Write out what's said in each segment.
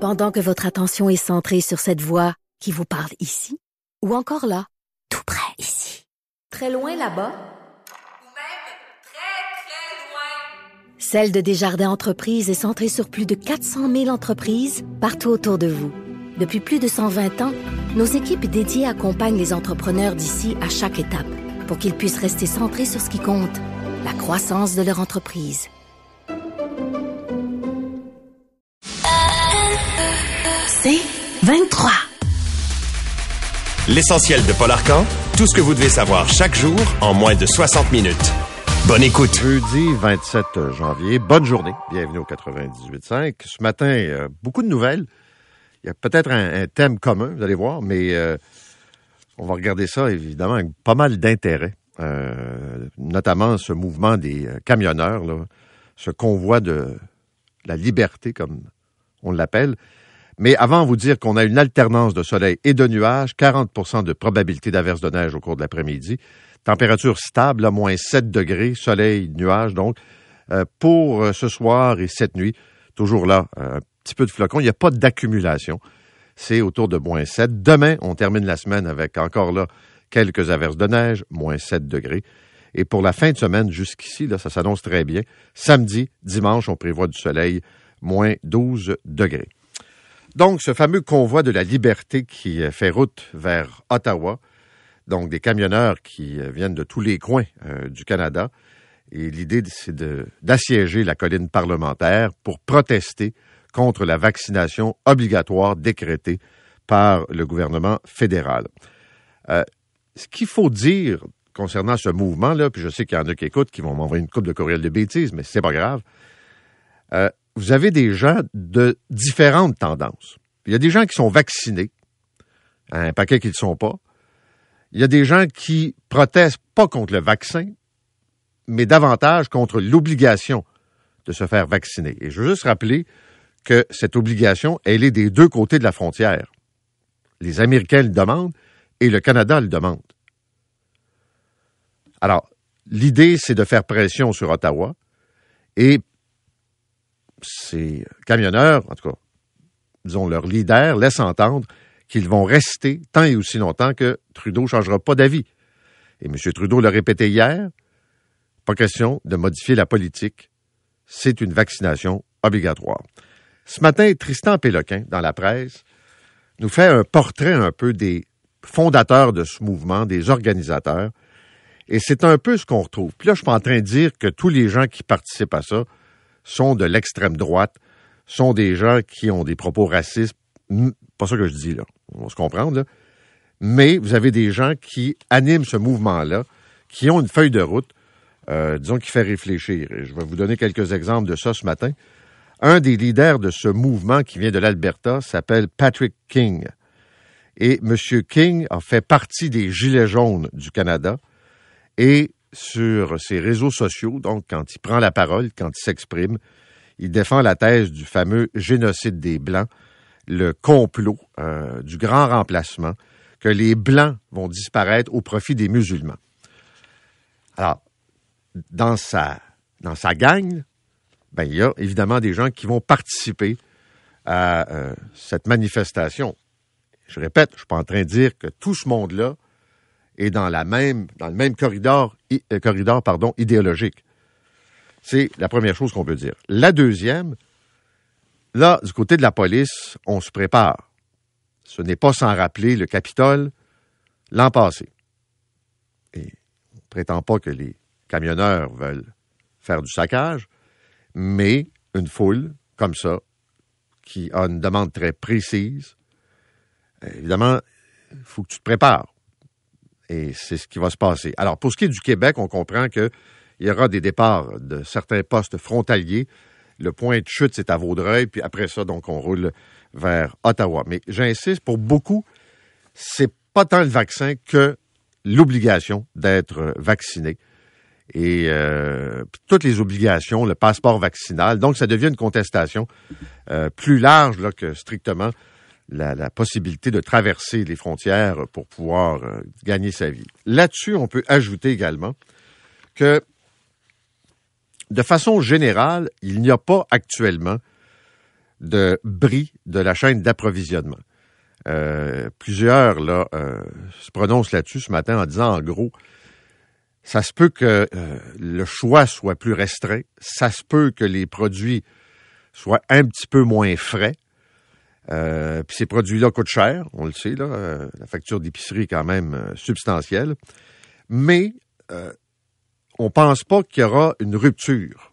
Pendant que votre attention est centrée sur cette voix qui vous parle ici, ou encore là, tout près ici, très loin là-bas, ou même très loin. Celle de Desjardins Entreprises est centrée sur plus de 400 000 entreprises partout autour de vous. Depuis plus de 120 ans, nos équipes dédiées accompagnent les entrepreneurs d'ici à chaque étape pour qu'ils puissent rester centrés sur ce qui compte, la croissance de leur entreprise. C'est 23. L'essentiel de Paul Arcan, tout ce que vous devez savoir chaque jour en moins de 60 minutes. Bonne écoute. Jeudi 27 janvier, bonne journée. Bienvenue au 98.5. Ce matin, beaucoup de nouvelles. Il y a peut-être un thème commun, vous allez voir, mais on va regarder ça, évidemment, avec pas mal d'intérêt. Notamment ce mouvement des camionneurs, là, ce convoi de la liberté, comme on l'appelle. Mais avant, vous dire qu'on a une alternance de soleil et de nuages, 40% de probabilité d'averse de neige au cours de l'après-midi. Température stable, à moins 7 degrés, soleil, nuages, donc. Pour ce soir et cette nuit, toujours là, un petit peu de flocons. Il n'y a pas d'accumulation. C'est autour de moins 7. Demain, on termine la semaine avec encore là quelques averses de neige, moins 7 degrés. Et pour la fin de semaine, jusqu'ici, là, ça s'annonce très bien. Samedi, dimanche, on prévoit du soleil, moins 12 degrés. Donc, ce fameux convoi de la liberté qui fait route vers Ottawa, donc des camionneurs qui viennent de tous les coins du Canada, et l'idée, c'est d'assiéger la colline parlementaire pour protester contre la vaccination obligatoire décrétée par le gouvernement fédéral. Ce qu'il faut dire concernant ce mouvement-là, puis je sais qu'il y en a qui écoutent, qui vont m'envoyer une couple de courriels de bêtises, mais c'est pas grave. Vous avez des gens de différentes tendances. Il y a des gens qui sont vaccinés, un paquet qui ne le sont pas. Il y a des gens qui protestent pas contre le vaccin, mais davantage contre l'obligation de se faire vacciner. Et je veux juste rappeler que cette obligation, elle est des deux côtés de la frontière. Les Américains le demandent et le Canada le demande. Alors, l'idée, c'est de faire pression sur Ottawa et ces camionneurs, en tout cas, disons leur leader, laissent entendre qu'ils vont rester tant et aussi longtemps que Trudeau ne changera pas d'avis. Et M. Trudeau l'a répété hier, pas question de modifier la politique. C'est une vaccination obligatoire. Ce matin, Tristan Péloquin, dans la presse, nous fait un portrait un peu des fondateurs de ce mouvement, des organisateurs. Et c'est un peu ce qu'on retrouve. Puis là, je suis pas en train de dire que tous les gens qui participent à ça sont de l'extrême droite, sont des gens qui ont des propos racistes. Pas ça que je dis, là. On va se comprendre, là. Mais vous avez des gens qui animent ce mouvement-là, qui ont une feuille de route, disons, qui fait réfléchir. Et je vais vous donner quelques exemples de ça ce matin. Un des leaders de ce mouvement qui vient de l'Alberta s'appelle Patrick King. Et M. King a fait partie des Gilets jaunes du Canada. Et sur ses réseaux sociaux, donc quand il prend la parole, quand il s'exprime, il défend la thèse du fameux génocide des Blancs, le complot du grand remplacement, que les Blancs vont disparaître au profit des musulmans. Alors, dans sa gang, ben, il y a évidemment des gens qui vont participer à cette manifestation. Je répète, je ne suis pas en train de dire que tout ce monde-là est dans le même corridor idéologique. C'est la première chose qu'on peut dire. La deuxième, là, du côté de la police, on se prépare. Ce n'est pas sans rappeler le Capitole l'an passé. Et on ne prétend pas que les camionneurs veulent faire du saccage, mais une foule comme ça, qui a une demande très précise, évidemment, il faut que tu te prépares. Et c'est ce qui va se passer. Alors, pour ce qui est du Québec, on comprend qu'il y aura des départs de certains postes frontaliers. Le point de chute, c'est à Vaudreuil, puis après ça, donc, on roule vers Ottawa. Mais j'insiste, pour beaucoup, c'est pas tant le vaccin que l'obligation d'être vacciné. Et toutes les obligations, le passeport vaccinal. Donc, ça devient une contestation plus large là, que strictement la possibilité de traverser les frontières pour pouvoir gagner sa vie. Là-dessus, on peut ajouter également que, de façon générale, il n'y a pas actuellement de bris de la chaîne d'approvisionnement. Plusieurs là, se prononcent là-dessus ce matin en disant, en gros, ça se peut que le choix soit plus restreint, ça se peut que les produits soient un petit peu moins frais. Puis ces produits-là coûtent cher, on le sait, là, la facture d'épicerie est quand même substantielle. Mais on pense pas qu'il y aura une rupture.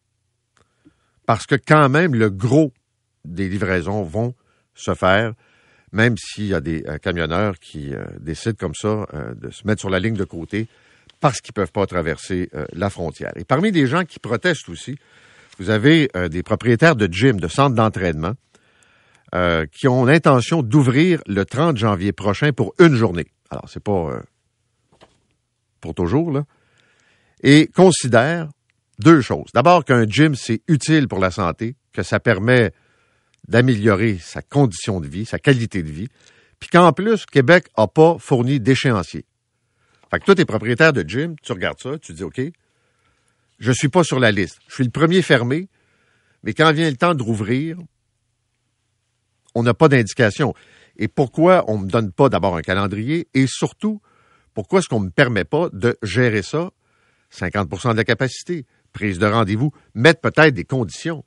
Parce que quand même, le gros des livraisons vont se faire, même s'il y a des camionneurs qui décident comme ça de se mettre sur la ligne de côté parce qu'ils ne peuvent pas traverser la frontière. Et parmi les gens qui protestent aussi, vous avez des propriétaires de gym, de centres d'entraînement, qui ont l'intention d'ouvrir le 30 janvier prochain pour une journée. Alors, c'est pas pour toujours, là. Et considèrent deux choses. D'abord, qu'un gym, c'est utile pour la santé, que ça permet d'améliorer sa condition de vie, sa qualité de vie, puis qu'en plus, Québec n'a pas fourni d'échéancier. Fait que toi, t'es propriétaire de gym, tu regardes ça, tu dis, OK, je suis pas sur la liste. Je suis le premier fermé, mais quand vient le temps de rouvrir, on n'a pas d'indication. Et pourquoi on ne me donne pas d'abord un calendrier? Et surtout, pourquoi est-ce qu'on ne me permet pas de gérer ça? 50% de la capacité, prise de rendez-vous, mettre peut-être des conditions.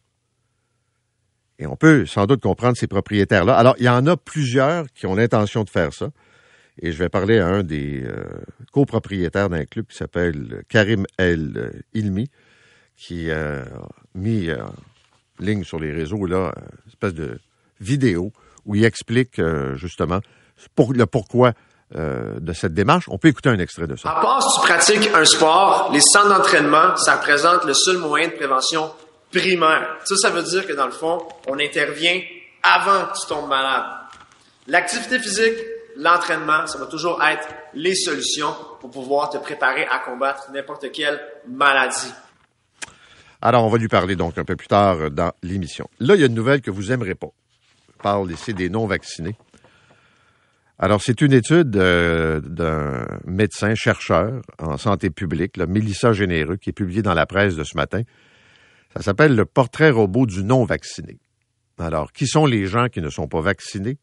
Et on peut sans doute comprendre ces propriétaires-là. Alors, il y en a plusieurs qui ont l'intention de faire ça. Et je vais parler à un des copropriétaires d'un club qui s'appelle Karim El Ilmi, qui a mis en ligne sur les réseaux là, une espèce de vidéo où il explique justement le pourquoi de cette démarche. On peut écouter un extrait de ça. À part si tu pratiques un sport, les centres d'entraînement, ça représente le seul moyen de prévention primaire. Ça veut dire que dans le fond, on intervient avant que tu tombes malade. L'activité physique, l'entraînement, ça va toujours être les solutions pour pouvoir te préparer à combattre n'importe quelle maladie. Alors, on va lui parler donc un peu plus tard dans l'émission. Là, il y a une nouvelle que vous n'aimerez pas. Je parle ici des non-vaccinés. Alors, c'est une étude d'un médecin chercheur en santé publique, là, Mélissa Généreux, qui est publiée dans la presse de ce matin. Ça s'appelle « Le portrait robot du non-vacciné ». Alors, qui sont les gens qui ne sont pas vaccinés?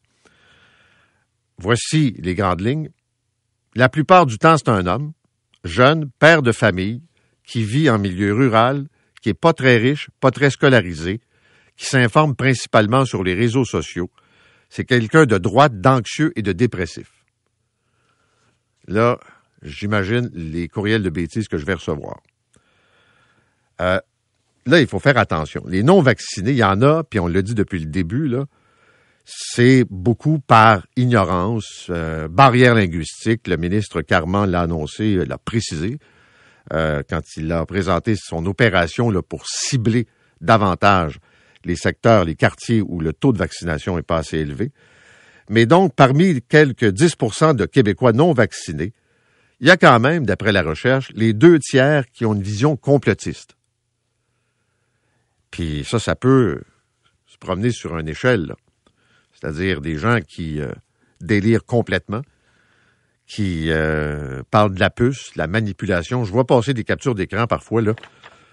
Voici les grandes lignes. La plupart du temps, c'est un homme, jeune, père de famille, qui vit en milieu rural, qui n'est pas très riche, pas très scolarisé, qui s'informe principalement sur les réseaux sociaux. C'est quelqu'un de droite, d'anxieux et de dépressif. Là, j'imagine les courriels de bêtises que je vais recevoir. Là, il faut faire attention. Les non-vaccinés, il y en a, puis on l'a dit depuis le début, là, c'est beaucoup par ignorance, barrière linguistique. Le ministre Carman l'a annoncé, l'a précisé, quand il a présenté son opération là, pour cibler davantage les secteurs, les quartiers où le taux de vaccination n'est pas assez élevé. Mais donc, parmi quelques 10% de Québécois non vaccinés, il y a quand même, d'après la recherche, les 2/3 qui ont une vision complotiste. Puis ça peut se promener sur une échelle, là. C'est-à-dire des gens qui délirent complètement, qui parlent de la puce, de la manipulation. Je vois passer des captures d'écran parfois, là.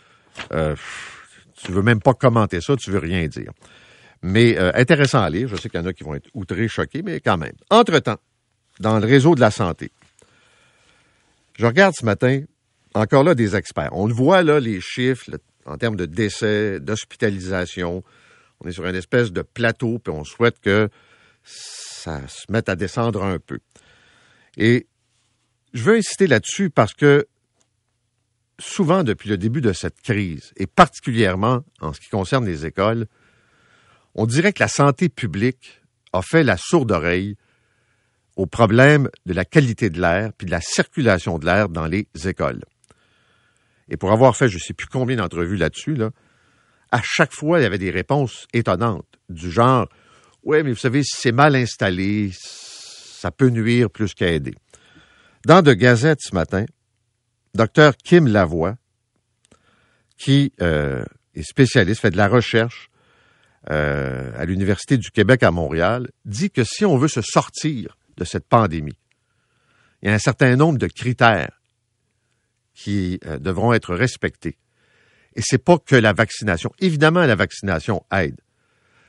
Tu veux même pas commenter ça, tu veux rien dire. Mais intéressant à lire. Je sais qu'il y en a qui vont être outrés, choqués, mais quand même. Entre-temps, dans le réseau de la santé, je regarde ce matin, encore là, des experts. On le voit, là, les chiffres, là, en termes de décès, d'hospitalisation. On est sur une espèce de plateau, puis on souhaite que ça se mette à descendre un peu. Et je veux insister là-dessus parce que souvent, depuis le début de cette crise, et particulièrement en ce qui concerne les écoles, on dirait que la santé publique a fait la sourde oreille au problème de la qualité de l'air puis de la circulation de l'air dans les écoles. Et pour avoir fait je ne sais plus combien d'entrevues là-dessus, là, à chaque fois, il y avait des réponses étonnantes, du genre « Ouais, mais vous savez, si c'est mal installé, ça peut nuire plus qu'aider. » Dans The Gazette ce matin, Dr Kim Lavoie, qui est spécialiste, fait de la recherche à l'Université du Québec à Montréal, dit que si on veut se sortir de cette pandémie, il y a un certain nombre de critères qui devront être respectés. Et c'est pas que la vaccination. Évidemment, la vaccination aide.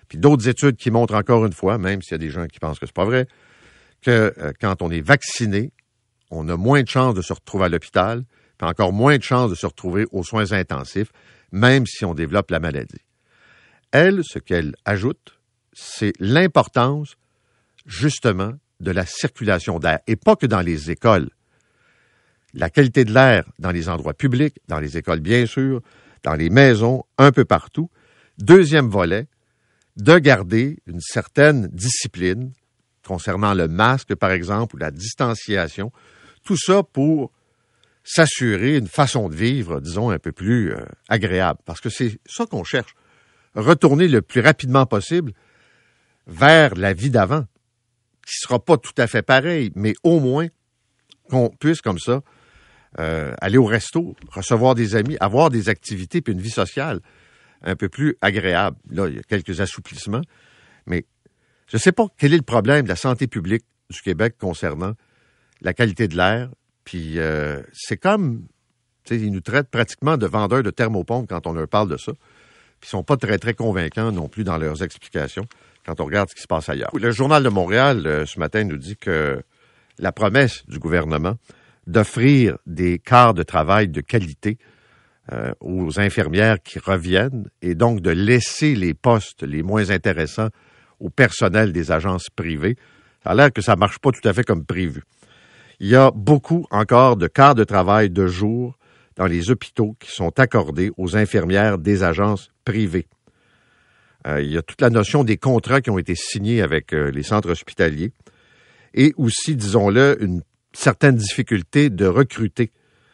Puis d'autres études qui montrent encore une fois, même s'il y a des gens qui pensent que c'est pas vrai, que quand on est vacciné, on a moins de chances de se retrouver à l'hôpital, puis encore moins de chances de se retrouver aux soins intensifs, même si on développe la maladie. Elle, ce qu'elle ajoute, c'est l'importance, justement, de la circulation d'air, et pas que dans les écoles. La qualité de l'air dans les endroits publics, dans les écoles bien sûr, dans les maisons, un peu partout. Deuxième volet, de garder une certaine discipline concernant le masque, par exemple, ou la distanciation. Tout ça pour s'assurer une façon de vivre, disons, un peu plus agréable. Parce que c'est ça qu'on cherche. Retourner le plus rapidement possible vers la vie d'avant, qui ne sera pas tout à fait pareil, mais au moins qu'on puisse comme ça aller au resto, recevoir des amis, avoir des activités puis une vie sociale un peu plus agréable. Là, il y a quelques assouplissements, mais je ne sais pas quel est le problème de la santé publique du Québec concernant la qualité de l'air. Puis c'est comme, tu sais, ils nous traitent pratiquement de vendeurs de thermopompes quand on leur parle de ça. Puis ils sont pas très, très convaincants non plus dans leurs explications quand on regarde ce qui se passe ailleurs. Le Journal de Montréal, ce matin, nous dit que la promesse du gouvernement d'offrir des quarts de travail de qualité aux infirmières qui reviennent et donc de laisser les postes les moins intéressants au personnel des agences privées, ça a l'air que ça ne marche pas tout à fait comme prévu. Il y a beaucoup encore de quarts de travail de jour dans les hôpitaux qui sont accordés aux infirmières des agences privées. Il y a toute la notion des contrats qui ont été signés avec les centres hospitaliers et aussi, disons-le, une certaine difficulté de recruter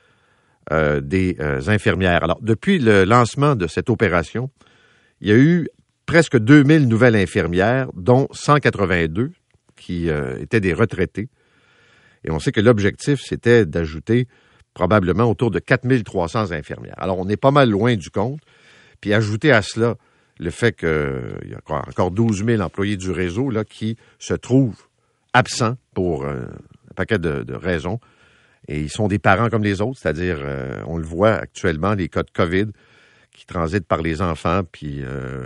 des infirmières. Alors, depuis le lancement de cette opération, il y a eu presque 2000 nouvelles infirmières, dont 182 qui étaient des retraités. Et on sait que l'objectif, c'était d'ajouter probablement autour de 4300 infirmières. Alors, on est pas mal loin du compte. Puis, ajouter à cela le fait qu'il y a encore 12 000 employés du réseau là, qui se trouvent absents pour un paquet de raisons. Et ils sont des parents comme les autres, c'est-à-dire, on le voit actuellement, les cas de COVID qui transitent par les enfants, puis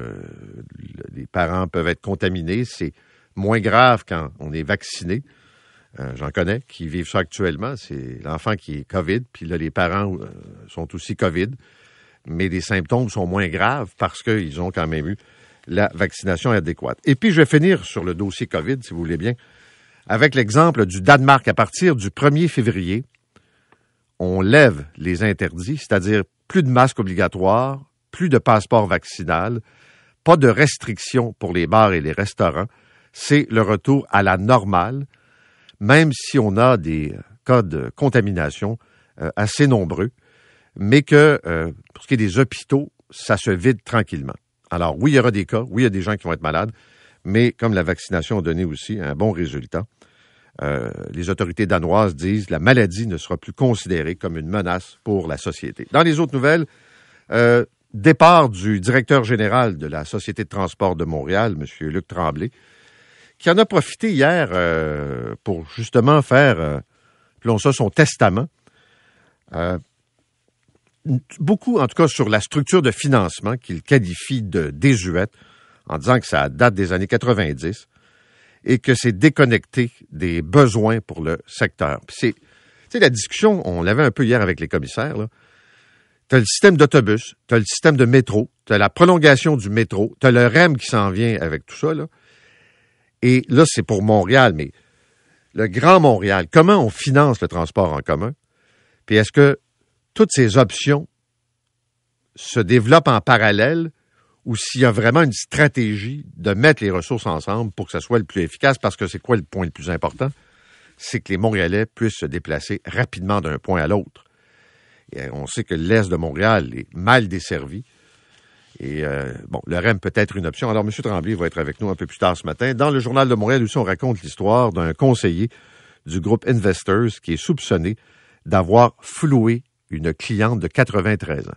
les parents peuvent être contaminés. C'est moins grave quand on est vacciné. J'en connais qui vivent ça actuellement. C'est l'enfant qui est COVID, puis là, les parents sont aussi COVID. Mais les symptômes sont moins graves parce qu'ils ont quand même eu la vaccination adéquate. Et puis, je vais finir sur le dossier COVID, si vous voulez bien, avec l'exemple du Danemark. À partir du 1er février, on lève les interdits, c'est-à-dire plus de masques obligatoires, plus de passeport vaccinal, pas de restrictions pour les bars et les restaurants. C'est le retour à la normale, même si on a des cas de contamination assez nombreux, mais que pour ce qui est des hôpitaux, ça se vide tranquillement. Alors oui, il y aura des cas, oui, il y a des gens qui vont être malades, mais comme la vaccination a donné aussi un bon résultat, les autorités danoises disent que la maladie ne sera plus considérée comme une menace pour la société. Dans les autres nouvelles, départ du directeur général de la Société de transport de Montréal, M. Luc Tremblay, qui en a profité hier pour justement faire, appelons ça, son testament. Beaucoup, en tout cas, sur la structure de financement qu'il qualifie de désuète, en disant que ça date des années 90 et que c'est déconnecté des besoins pour le secteur. Puis c'est, tu sais, la discussion, on l'avait un peu hier avec les commissaires, là. Tu as le système d'autobus, tu as le système de métro, tu as la prolongation du métro, tu as le REM qui s'en vient avec tout ça, là. Et là, c'est pour Montréal, mais le Grand Montréal, comment on finance le transport en commun? Puis est-ce que toutes ces options se développent en parallèle ou s'il y a vraiment une stratégie de mettre les ressources ensemble pour que ça soit le plus efficace? Parce que c'est quoi le point le plus important? C'est que les Montréalais puissent se déplacer rapidement d'un point à l'autre. Et on sait que l'Est de Montréal est mal desservi. Et bon, le REM peut être une option. Alors, M. Tremblay va être avec nous un peu plus tard ce matin. Dans le Journal de Montréal aussi, on raconte l'histoire d'un conseiller du groupe Investors qui est soupçonné d'avoir floué une cliente de 93 ans.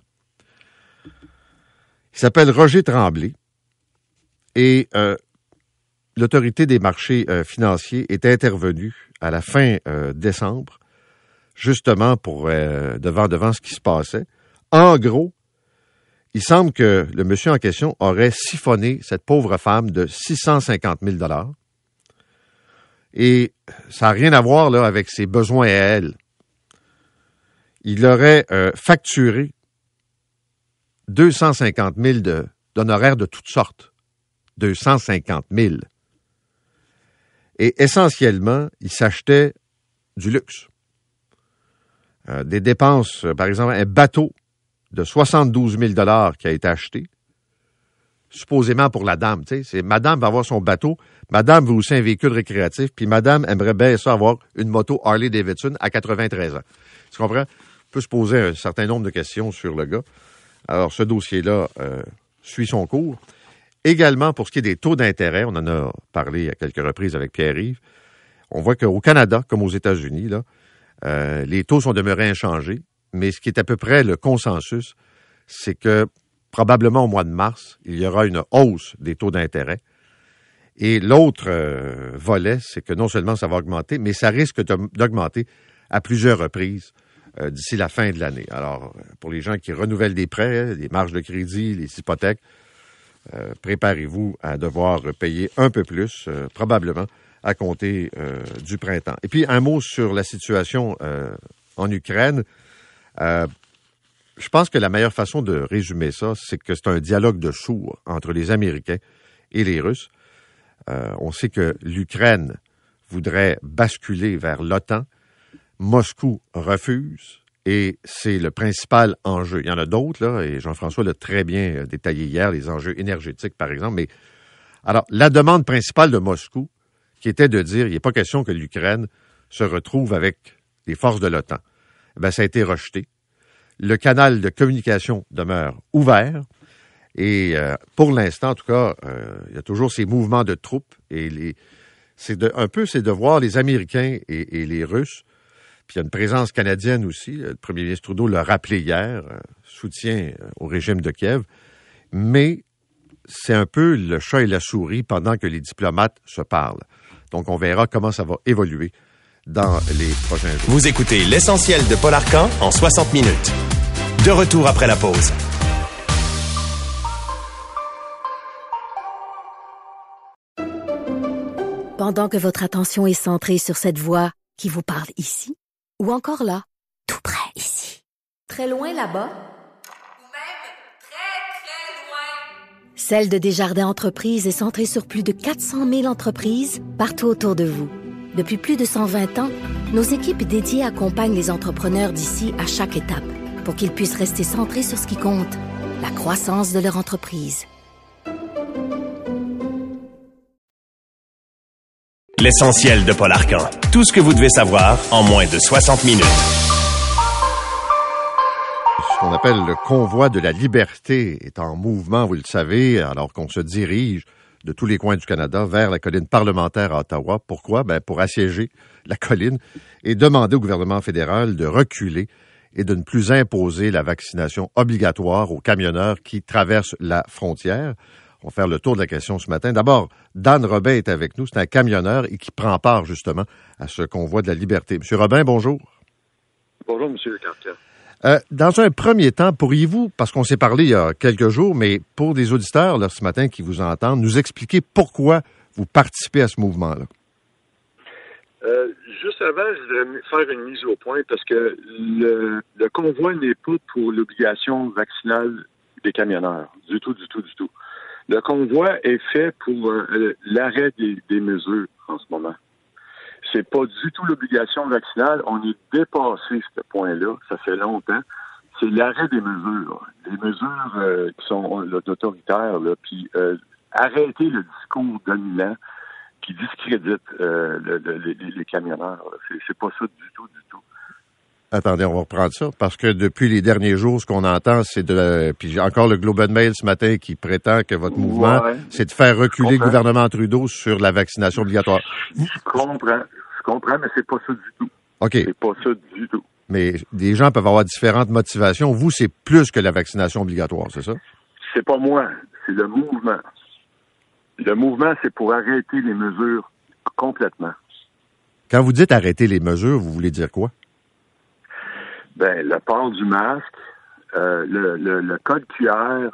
Il s'appelle Roger Tremblay et l'autorité des marchés financiers est intervenue à la fin décembre, justement pour devant ce qui se passait. En gros, il semble que le monsieur en question aurait siphonné cette pauvre femme de 650 000 $. Et ça n'a rien à voir là, avec ses besoins à elle. Il aurait facturé 250 000 d'honoraires de toutes sortes. 250 000. Et essentiellement, il s'achetait du luxe. Des dépenses, par exemple, un bateau de 72 000 $ qui a été acheté, supposément pour la dame. Tu sais, c'est madame va avoir son bateau, madame veut aussi un véhicule récréatif, puis madame aimerait bien ça avoir une moto Harley-Davidson à 93 ans. Tu comprends? On peut se poser un certain nombre de questions sur le gars. Alors, ce dossier-là suit son cours. Également, pour ce qui est des taux d'intérêt, on en a parlé à quelques reprises avec Pierre-Yves, on voit qu'au Canada, comme aux États-Unis, là, les taux sont demeurés inchangés, mais ce qui est à peu près le consensus, c'est que probablement au mois de mars, il y aura une hausse des taux d'intérêt. Et l'autre volet, c'est que non seulement ça va augmenter, mais ça risque d'augmenter à plusieurs reprises d'ici la fin de l'année. Alors, pour les gens qui renouvellent des prêts, les marges de crédit, les hypothèques, préparez-vous à devoir payer un peu plus, probablement, à compter du printemps. Et puis, un mot sur la situation en Ukraine. Je pense que la meilleure façon de résumer ça, c'est que c'est un dialogue de sourds entre les Américains et les Russes. On sait que l'Ukraine voudrait basculer vers l'OTAN. Moscou refuse et c'est le principal enjeu. Il y en a d'autres, là, et Jean-François l'a très bien détaillé hier, les enjeux énergétiques, par exemple. Mais alors, la demande principale de Moscou, qui était de dire il n'est pas question que l'Ukraine se retrouve avec les forces de l'OTAN, ça a été rejeté. Le canal de communication demeure ouvert et pour l'instant, en tout cas, il y a toujours ces mouvements de troupes et c'est de voir les Américains et les Russes. Puis il y a une présence canadienne aussi. Le premier ministre Trudeau l'a rappelé hier, soutien au régime de Kiev. Mais c'est un peu le chat et la souris pendant que les diplomates se parlent. Donc on verra comment ça va évoluer dans les prochains jours. Vous écoutez l'essentiel de Paul Arcand en 60 minutes. De retour après la pause. Pendant que votre attention est centrée sur cette voix qui vous parle ici, ou encore là, tout près ici, très loin là-bas, Ou même très, très loin. Celle de Desjardins Entreprises est centrée sur plus de 400 000 entreprises partout autour de vous. Depuis plus de 120 ans, nos équipes dédiées accompagnent les entrepreneurs d'ici à chaque étape pour qu'ils puissent rester centrés sur ce qui compte, la croissance de leur entreprise. L'essentiel de Paul Arcand. Tout ce que vous devez savoir en moins de 60 minutes. Ce qu'on appelle le convoi de la liberté est en mouvement, vous le savez, alors qu'on se dirige de tous les coins du Canada vers la colline parlementaire à Ottawa. Pourquoi? Pour assiéger la colline et demander au gouvernement fédéral de reculer et de ne plus imposer la vaccination obligatoire aux camionneurs qui traversent la frontière. On va faire le tour de la question ce matin. D'abord, Dan Robin est avec nous. C'est un camionneur et qui prend part justement à ce convoi de la liberté. Monsieur Robin, bonjour. Bonjour, Monsieur Cartier. Dans un premier temps, pourriez-vous, parce qu'on s'est parlé il y a quelques jours, mais pour des auditeurs là, ce matin qui vous entendent, nous expliquer pourquoi vous participez à ce mouvement-là? Juste avant, je voudrais faire une mise au point parce que le convoi n'est pas pour l'obligation vaccinale des camionneurs. Du tout. Le convoi est fait pour l'arrêt des mesures en ce moment. C'est pas du tout l'obligation vaccinale. On est dépassé ce point-là. Ça fait longtemps. C'est l'arrêt des mesures. Les mesures qui sont autoritaires, là, puis arrêter le discours dominant qui discrédite les camionneurs. C'est pas ça du tout. Attendez, on va reprendre ça, parce que depuis les derniers jours, ce qu'on entend, c'est puis encore le Globe and Mail ce matin qui prétend que votre mouvement, c'est de faire reculer le gouvernement Trudeau sur la vaccination obligatoire. Je comprends, mais c'est pas ça du tout. OK. C'est pas ça du tout. Mais des gens peuvent avoir différentes motivations. Vous, c'est plus que la vaccination obligatoire, c'est ça? C'est pas moi, c'est le mouvement. Le mouvement, c'est pour arrêter les mesures complètement. Quand vous dites arrêter les mesures, vous voulez dire quoi? Le port du masque, le code QR,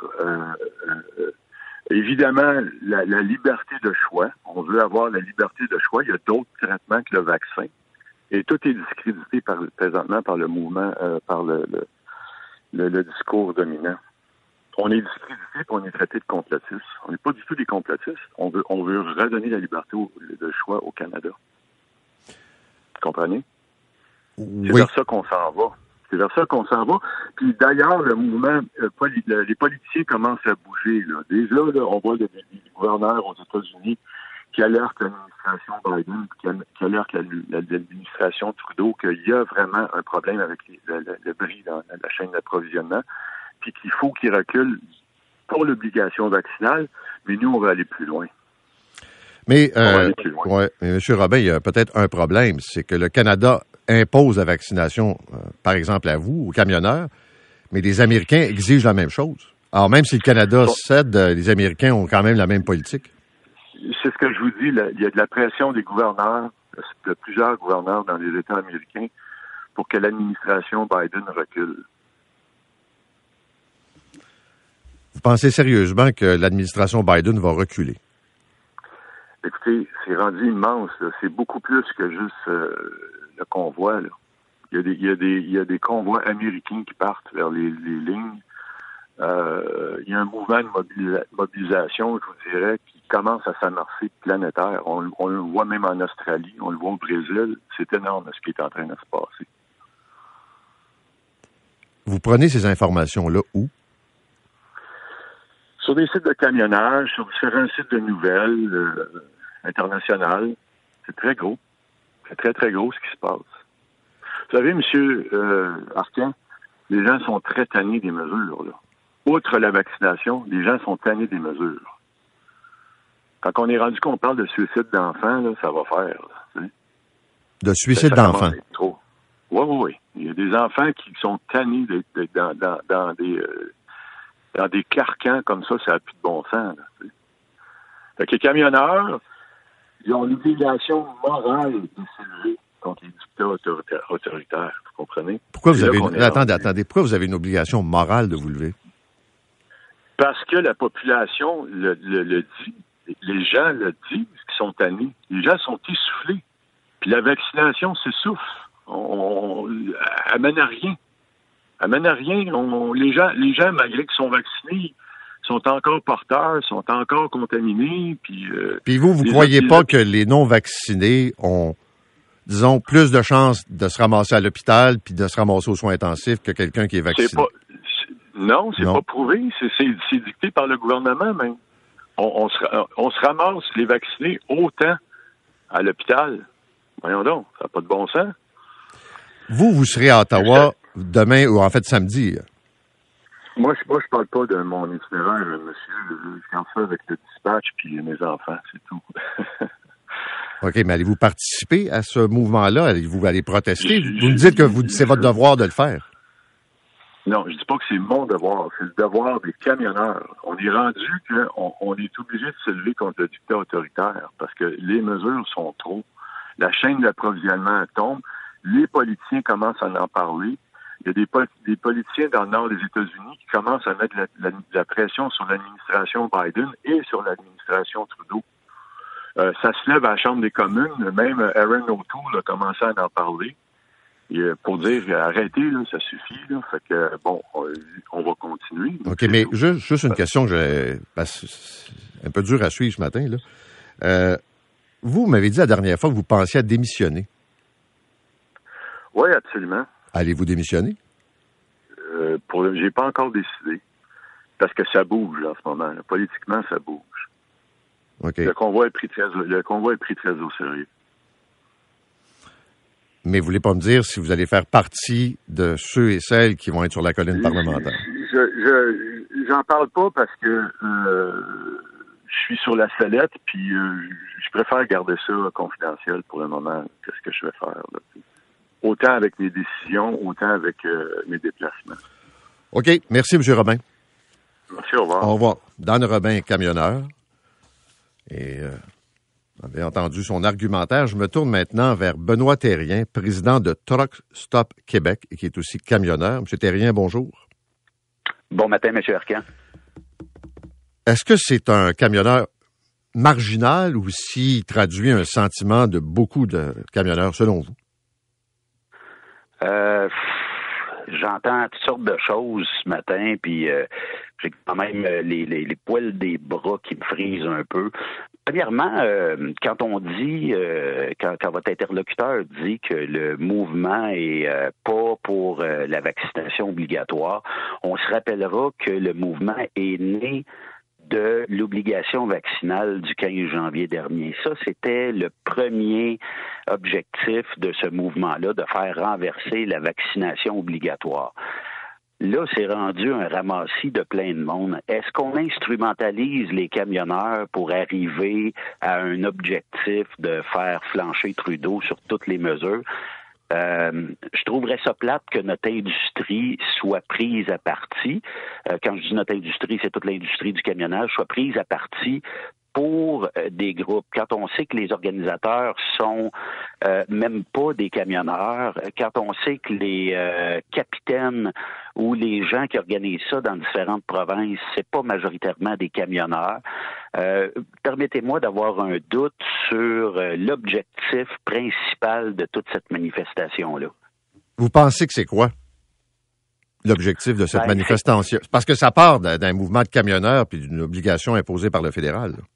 évidemment, la liberté de choix. On veut avoir la liberté de choix. Il y a d'autres traitements que le vaccin. Et tout est discrédité présentement par le mouvement, par le discours dominant. On est discrédité et on est traité de complotistes. On n'est pas du tout des complotistes. On veut redonner la liberté de choix au Canada. Vous comprenez? Oui. C'est vers ça qu'on s'en va. C'est vers ça qu'on s'en va. Puis d'ailleurs, le mouvement, les politiciens commencent à bouger. Là. Déjà, là, on voit des gouverneurs aux États-Unis qui alertent l'administration Biden, qui alertent l'administration Trudeau qu'il y a vraiment un problème avec le bris dans la chaîne d'approvisionnement, puis qu'il faut qu'ils reculent pour l'obligation vaccinale, mais nous, on va aller plus loin. Mais, mais M. Robin, il y a peut-être un problème, c'est que le Canada impose la vaccination, par exemple à vous, aux camionneurs, mais les Américains exigent la même chose. Alors, même si le Canada cède, les Américains ont quand même la même politique. C'est ce que je vous dis, là, il y a de la pression des gouverneurs, de plusieurs gouverneurs dans les États américains, pour que l'administration Biden recule. Vous pensez sérieusement que l'administration Biden va reculer? Écoutez, c'est rendu immense. Là. C'est beaucoup plus que juste le convoi. Là. Il y a des convois américains qui partent vers les lignes. Il y a un mouvement de mobilisation, je vous dirais, qui commence à s'amorcer planétaire. On le voit même en Australie, on le voit au Brésil. C'est énorme ce qui est en train de se passer. Vous prenez ces informations-là où? Sur des sites de camionnage, sur différents sites de nouvelles internationales. C'est très gros. C'est très, très gros ce qui se passe. Vous savez, M. Arcan, les gens sont très tannés des mesures, là. Outre la vaccination, les gens sont tannés des mesures. Quand on est rendu qu'on parle de suicide d'enfants, là, ça va faire. Là, de suicide d'enfants? Oui. Il y a des enfants qui sont tannés d'être dans des carcans comme ça n'a plus de bon sens. Là, fait que les camionneurs, ils ont l'obligation morale de s'élever contre les dictats autoritaires. Vous comprenez? Pourquoi vous avez attendez, pourquoi vous avez une obligation morale de vous lever? Parce que la population le dit, les gens le disent, qu'ils sont tannés. Les gens sont essoufflés. Puis la vaccination s'essouffle. Elle amène à rien. Les gens, malgré qu'ils sont vaccinés, sont encore porteurs, sont encore contaminés. Puis vous croyez pas que les non-vaccinés ont, disons, plus de chances de se ramasser à l'hôpital puis de se ramasser aux soins intensifs que quelqu'un qui est vacciné? Non, c'est pas prouvé. C'est dicté par le gouvernement même. On se ramasse, les vaccinés, autant à l'hôpital. Voyons donc, ça n'a pas de bon sens. Vous serez à Ottawa demain, ou en fait samedi. Moi, je parle pas de mon itinéraire, monsieur. Je fais ça avec le dispatch puis mes enfants, c'est tout. OK, mais allez-vous participer à ce mouvement-là? Allez-vous aller protester? Vous me dites que c'est votre devoir de le faire. Non, je dis pas que c'est mon devoir, c'est le devoir des camionneurs. On est rendu qu'on est obligé de se lever contre le dictat autoritaire parce que les mesures sont trop. La chaîne d'approvisionnement tombe. Les politiciens commencent à en parler. Il y a des politiciens dans le nord des États-Unis qui commencent à mettre la pression sur l'administration Biden et sur l'administration Trudeau. Ça se lève à la Chambre des communes. Même Aaron O'Toole a commencé à en parler. Pour dire arrêtez, là, ça suffit. Là. Fait que bon, on va continuer. OK, mais juste une question que c'est un peu dur à suivre ce matin. Là. Vous m'avez dit la dernière fois que vous pensiez à démissionner. Oui, absolument. Allez-vous démissionner? J'ai pas encore décidé. Parce que ça bouge là, en ce moment. Là. Politiquement, ça bouge. Okay. Le convoi est pris très au sérieux. Mais vous voulez pas me dire si vous allez faire partie de ceux et celles qui vont être sur la colline parlementaire? J'en parle pas parce que je suis sur la sellette, puis je préfère garder ça confidentiel pour le moment. Qu'est-ce que je vais faire? Là. Autant avec mes décisions, autant avec mes déplacements. OK. Merci, M. Robin. Merci, au revoir. Au revoir. Dan Robin, camionneur. Et vous avez entendu son argumentaire. Je me tourne maintenant vers Benoît Thérien, président de Truck Stop Québec et qui est aussi camionneur. M. Thérien, bonjour. Bon matin, M. Arcan. Est-ce que c'est un camionneur marginal ou s'il traduit un sentiment de beaucoup de camionneurs, selon vous? J'entends toutes sortes de choses ce matin, puis j'ai quand même les poils des bras qui me frisent un peu. Premièrement, quand on dit, quand votre interlocuteur dit que le mouvement est pas pour la vaccination obligatoire, on se rappellera que le mouvement est né de l'obligation vaccinale du 15 janvier dernier. Ça, c'était le premier objectif de ce mouvement-là, de faire renverser la vaccination obligatoire. Là, c'est rendu un ramassis de plein de monde. Est-ce qu'on instrumentalise les camionneurs pour arriver à un objectif de faire flancher Trudeau sur toutes les mesures? Je trouverais ça plate que notre industrie soit prise à partie. Quand je dis notre industrie, c'est toute l'industrie du camionnage, soit prise à partie pour des groupes. Quand on sait que les organisateurs sont même pas des camionneurs, quand on sait que les capitaines ou les gens qui organisent ça dans différentes provinces, c'est pas majoritairement des camionneurs. Permettez-moi d'avoir un doute sur l'objectif principal de toute cette manifestation-là. Vous pensez que c'est quoi l'objectif de cette manifestation? Parce que ça part d'un mouvement de camionneurs puis d'une obligation imposée par le fédéral. Là.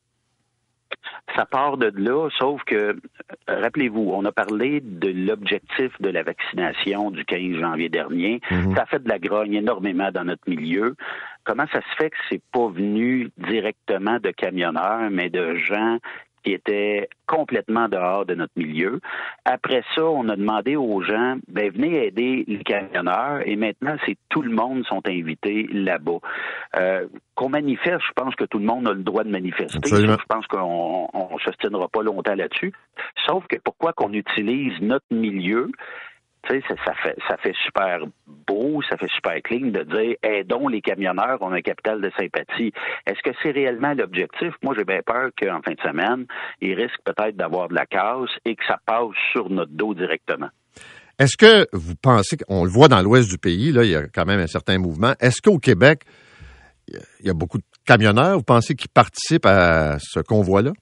Ça part de là, sauf que, rappelez-vous, on a parlé de l'objectif de la vaccination du 15 janvier dernier. Mm-hmm. Ça a fait de la grogne énormément dans notre milieu. Comment ça se fait que c'est pas venu directement de camionneurs, mais de gens qui étaient complètement dehors de notre milieu. Après ça, on a demandé aux gens, venez aider les camionneurs, et maintenant, c'est tout le monde sont invités là-bas. Qu'on manifeste, je pense que tout le monde a le droit de manifester. Absolument. Je pense qu'on ne s'ostinera pas longtemps là-dessus. Sauf que pourquoi qu'on utilise notre milieu? Tu sais, ça fait super beau, ça fait super clean de dire « aidons les camionneurs, on a un capital de sympathie ». Est-ce que c'est réellement l'objectif? Moi, j'ai bien peur qu'en fin de semaine, ils risquent peut-être d'avoir de la casse et que ça passe sur notre dos directement. Est-ce que vous pensez, on le voit dans l'ouest du pays, là, il y a quand même un certain mouvement. Est-ce qu'au Québec, il y a beaucoup de camionneurs, vous pensez, qui participent à ce convoi-là?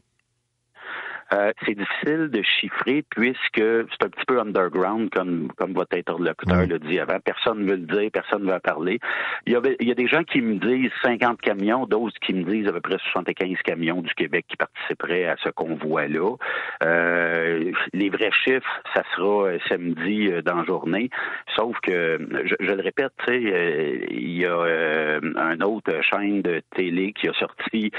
C'est difficile de chiffrer puisque c'est un petit peu underground, comme votre interlocuteur l'a dit avant. Personne ne veut le dire, personne ne veut en parler. Il y a des gens qui me disent 50 camions, d'autres qui me disent à peu près 75 camions du Québec qui participeraient à ce convoi-là. Les vrais chiffres, ça sera samedi dans la journée. Sauf que, je le répète, tu sais, il y a une autre chaîne de télé qui a sorti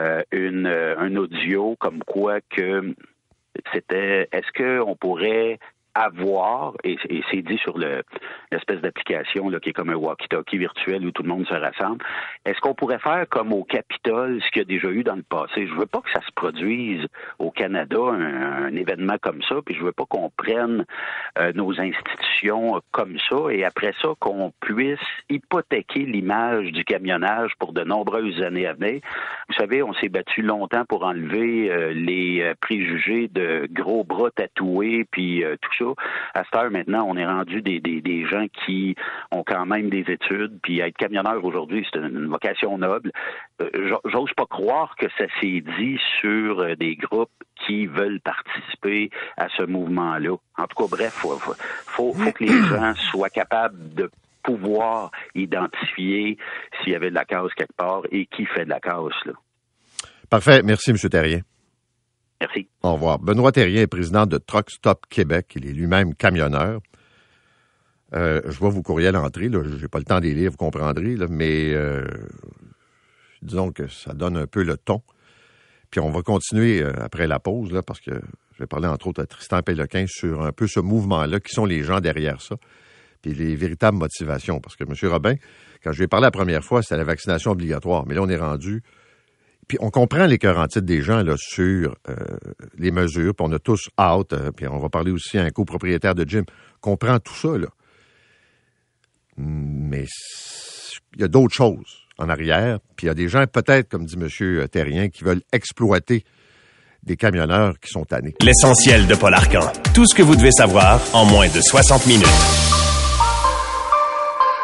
un audio comme quoi que c'était, est-ce qu'on pourrait avoir, et c'est dit sur l'espèce d'application là, qui est comme un walkie-talkie virtuel où tout le monde se rassemble, est-ce qu'on pourrait faire comme au Capitole, ce qu'il y a déjà eu dans le passé? Je veux pas que ça se produise au Canada, un événement comme ça, puis je veux pas qu'on prenne nos institutions comme ça, et après ça, qu'on puisse hypothéquer l'image du camionnage pour de nombreuses années à venir. Vous savez, on s'est battu longtemps pour enlever les préjugés de gros bras tatoués, puis tout ça. À cette heure, maintenant, on est rendu des gens qui ont quand même des études, puis être camionneur aujourd'hui, c'est une vocation noble. J'ose pas croire que ça s'est dit sur des groupes qui veulent participer à ce mouvement-là. En tout cas, bref, faut que les gens soient capables de pouvoir identifier s'il y avait de la casse quelque part et qui fait de la casse, là. Parfait. Merci, M. Terrien. Merci. Au revoir. Benoît Terrien est président de Truck Stop Québec. Il est lui-même camionneur. Je vois vos courriels entrer. Je n'ai pas le temps de les lire, vous comprendrez. Là, mais disons que ça donne un peu le ton. Puis on va continuer après la pause, là, parce que je vais parler entre autres à Tristan Péloquin sur un peu ce mouvement-là, qui sont les gens derrière ça, puis les véritables motivations. Parce que M. Robin, quand je lui ai parlé la première fois, c'était la vaccination obligatoire. Mais là, on est rendu... Puis on comprend l'écœurantite des gens là, sur les mesures, puis on a tous hâte, puis on va parler aussi à un copropriétaire de gym. On comprend tout ça, là. Mais il y a d'autres choses en arrière, puis il y a des gens, peut-être, comme dit M. Terrien, qui veulent exploiter des camionneurs qui sont tannés. L'essentiel de Paul Arcan. Tout ce que vous devez savoir en moins de 60 minutes.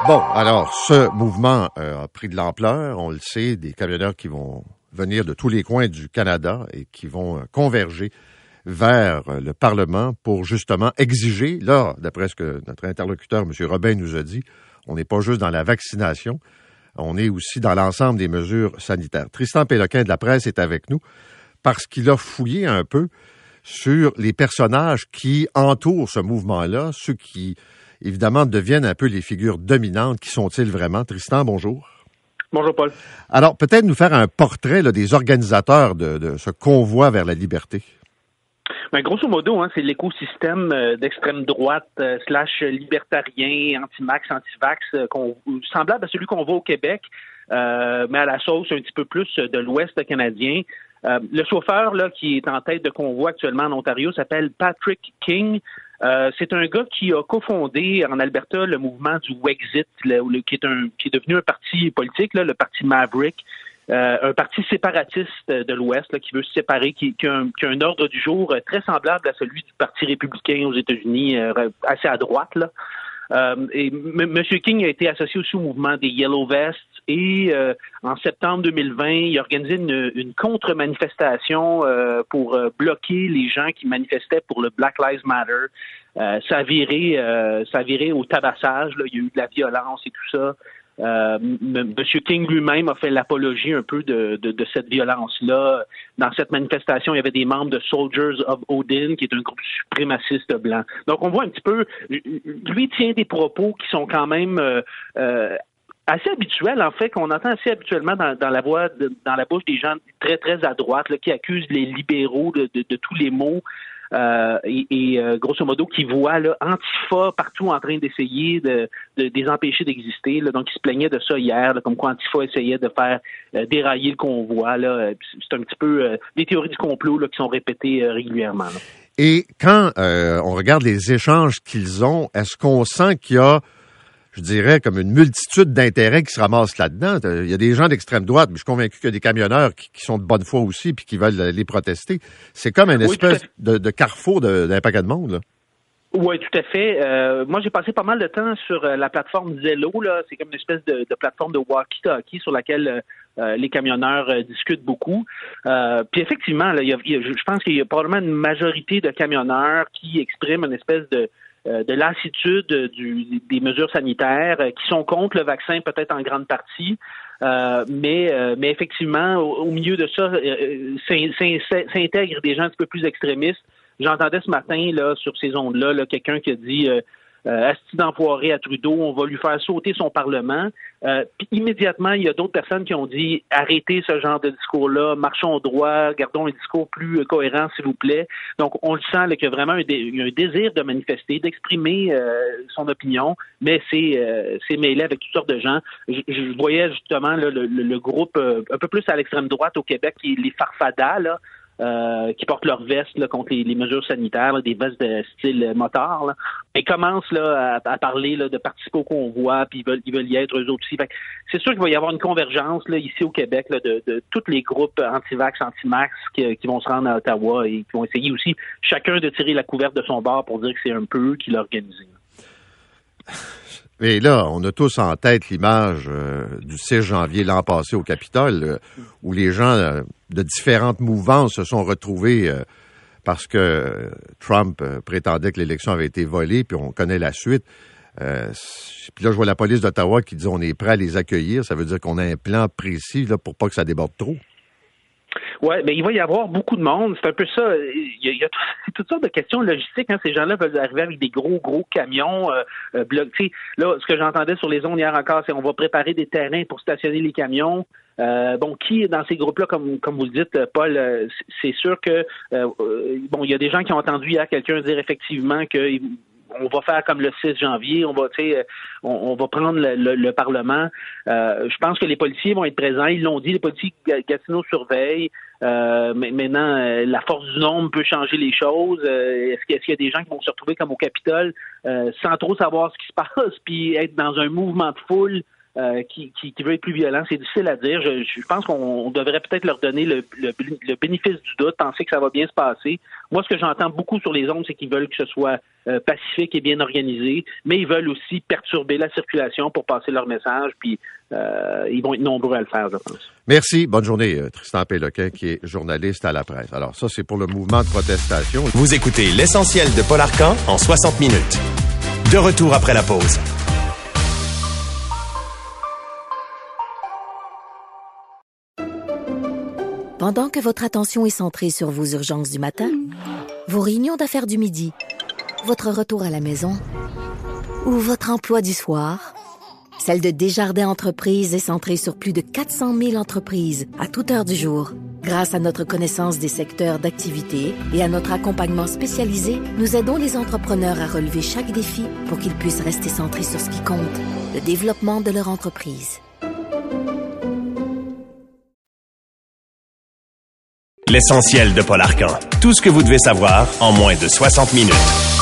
Bon, alors, ce mouvement a pris de l'ampleur. On le sait, des camionneurs qui vont venir de tous les coins du Canada et qui vont converger vers le Parlement pour justement exiger, là, d'après ce que notre interlocuteur, M. Robin, nous a dit, on n'est pas juste dans la vaccination, on est aussi dans l'ensemble des mesures sanitaires. Tristan Péloquin de la Presse est avec nous parce qu'il a fouillé un peu sur les personnages qui entourent ce mouvement-là, ceux qui, évidemment, deviennent un peu les figures dominantes. Qui sont-ils vraiment? Tristan, bonjour. Bonjour, Paul. Alors, peut-être nous faire un portrait là, des organisateurs de ce convoi vers la liberté. Ben, grosso modo, c'est l'écosystème d'extrême droite / libertarien, anti-max, anti-vax, semblable à celui qu'on voit au Québec, mais à la sauce un petit peu plus de l'Ouest canadien. Le chauffeur là qui est en tête de convoi actuellement en Ontario s'appelle Patrick King. C'est un gars qui a cofondé en Alberta le mouvement du Wexit, qui est devenu un parti politique, là, le parti Maverick. Un parti séparatiste de l'Ouest là, qui veut se séparer, qui a un ordre du jour très semblable à celui du Parti républicain aux États-Unis, assez à droite. Là. Et M. King a été associé aussi au mouvement des Yellow Vests et en septembre 2020, il a organisé une contre-manifestation pour bloquer les gens qui manifestaient pour le Black Lives Matter. Ça a viré au tabassage, là. Il y a eu de la violence et tout ça. M. King lui-même a fait l'apologie un peu de cette violence-là. Dans cette manifestation, il y avait des membres de Soldiers of Odin, qui est un groupe suprémaciste blanc. Donc, on voit un petit peu... Lui tient des propos qui sont quand même assez habituels, en fait, qu'on entend assez habituellement dans la bouche des gens très, très à droite, là, qui accusent les libéraux de tous les maux. Grosso modo, qui voit là, Antifa partout en train d'essayer de les empêcher d'exister. Là. Donc, il se plaignait de ça hier, là, comme quoi Antifa essayait de faire dérailler le convoi. Là. C'est un petit peu des théories du complot là, qui sont répétées régulièrement. Là. Et quand on regarde les échanges qu'ils ont, est-ce qu'on sent qu'il y a, je dirais, comme une multitude d'intérêts qui se ramassent là-dedans? Il y a des gens d'extrême droite, mais je suis convaincu qu'il y a des camionneurs qui sont de bonne foi aussi puis qui veulent les protester. C'est comme une espèce de carrefour d'un paquet de monde, là. Oui, tout à fait. Moi, j'ai passé pas mal de temps sur la plateforme Zello. Là. C'est comme une espèce de plateforme de walkie-talkie sur laquelle les camionneurs discutent beaucoup. Puis effectivement, là, je pense qu'il y a probablement une majorité de camionneurs qui expriment une espèce de lassitude des mesures sanitaires, qui sont contre le vaccin peut-être en grande partie, mais effectivement, au milieu de ça, s'intègrent des gens un petit peu plus extrémistes. J'entendais ce matin là sur ces ondes-là là, quelqu'un qui a dit asti d'enfoiré à Trudeau, on va lui faire sauter son Parlement. Puis immédiatement, il y a d'autres personnes qui ont dit arrêtez ce genre de discours-là, marchons droit, gardons un discours plus cohérent, s'il vous plaît. Donc, on le sent là, qu'il y a vraiment il y a un désir de manifester, d'exprimer son opinion, mais c'est mêlé avec toutes sortes de gens. Je voyais justement là, le groupe un peu plus à l'extrême droite au Québec, les Farfadas, là. Qui portent leurs vestes là, contre les mesures sanitaires, là, des vestes de style motard. Là. Ils commencent là, à parler là, de participer au convoi, puis ils veulent y être eux autres aussi. Fait que c'est sûr qu'il va y avoir une convergence là, ici au Québec là, de tous les groupes anti-vax, anti-max qui vont se rendre à Ottawa et qui vont essayer aussi chacun de tirer la couverte de son bord pour dire que c'est un peu eux qui l'ont organisé. Mais là, on a tous en tête l'image du 6 janvier l'an passé au Capitole, où les gens de différentes mouvances se sont retrouvés parce que Trump prétendait que l'élection avait été volée, puis on connaît la suite. Puis là, je vois la police d'Ottawa qui dit on est prêt à les accueillir. Ça veut dire qu'on a un plan précis là, pour pas que ça déborde trop. Oui, mais il va y avoir beaucoup de monde. C'est un peu ça. Il y a toutes sortes de questions logistiques. Hein. Ces gens-là veulent arriver avec des gros camions. Là, ce que j'entendais sur les ondes hier encore, c'est on va préparer des terrains pour stationner les camions. Qui est dans ces groupes-là, comme vous le dites, Paul, c'est sûr que il y a des gens qui ont entendu hier quelqu'un dire effectivement que on va faire comme le 6 janvier, on va prendre le Parlement. Je pense que les policiers vont être présents. Ils l'ont dit, les policiers Gatineau surveillent. Maintenant, la force du nombre peut changer les choses. Est-ce qu'il y a des gens qui vont se retrouver comme au Capitole sans trop savoir ce qui se passe, puis être dans un mouvement de foule qui veut être plus violent. C'est difficile à dire. Je pense qu'on devrait peut-être leur donner le bénéfice du doute, penser que ça va bien se passer. Moi, ce que j'entends beaucoup sur les ondes, c'est qu'ils veulent que ce soit pacifique et bien organisé, mais ils veulent aussi perturber la circulation pour passer leur message, puis ils vont être nombreux à le faire, je pense. Merci. Bonne journée, Tristan Péloquin, qui est journaliste à la presse. Alors ça, c'est pour le mouvement de protestation. Vous écoutez l'essentiel de Paul Arcan en 60 minutes. De retour après la pause. Pendant que votre attention est centrée sur vos urgences du matin, vos réunions d'affaires du midi, votre retour à la maison ou votre emploi du soir, celle de Desjardins Entreprises est centrée sur plus de 400 000 entreprises à toute heure du jour. Grâce à notre connaissance des secteurs d'activité et à notre accompagnement spécialisé, nous aidons les entrepreneurs à relever chaque défi pour qu'ils puissent rester centrés sur ce qui compte, le développement de leur entreprise. L'essentiel de Paul Arcan. Tout ce que vous devez savoir en moins de 60 minutes.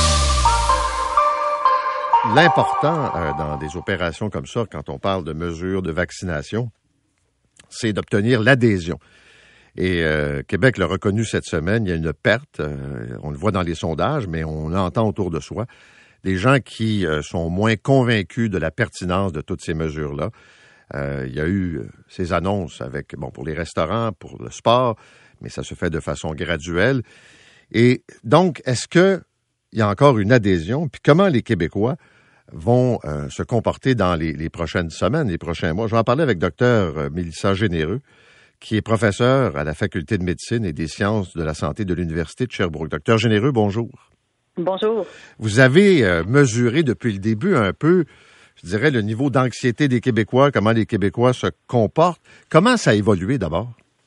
L'important dans des opérations comme ça, quand on parle de mesures de vaccination, c'est d'obtenir l'adhésion. Et Québec l'a reconnu cette semaine, il y a une perte, on le voit dans les sondages, mais on l'entend autour de soi, des gens qui sont moins convaincus de la pertinence de toutes ces mesures-là. Il y a eu ces annonces avec, pour les restaurants, pour le sport, mais ça se fait de façon graduelle. Et donc, est-ce qu'il y a encore une adhésion? Puis comment les Québécois vont se comporter dans les prochaines semaines, les prochains mois? Je vais en parler avec Dr Mélissa Généreux, qui est professeure à la Faculté de médecine et des sciences de la santé de l'Université de Sherbrooke. Docteur Généreux, bonjour. Bonjour. Vous avez mesuré depuis le début un peu, je dirais, le niveau d'anxiété des Québécois, comment les Québécois se comportent. Comment ça a évolué d'abord?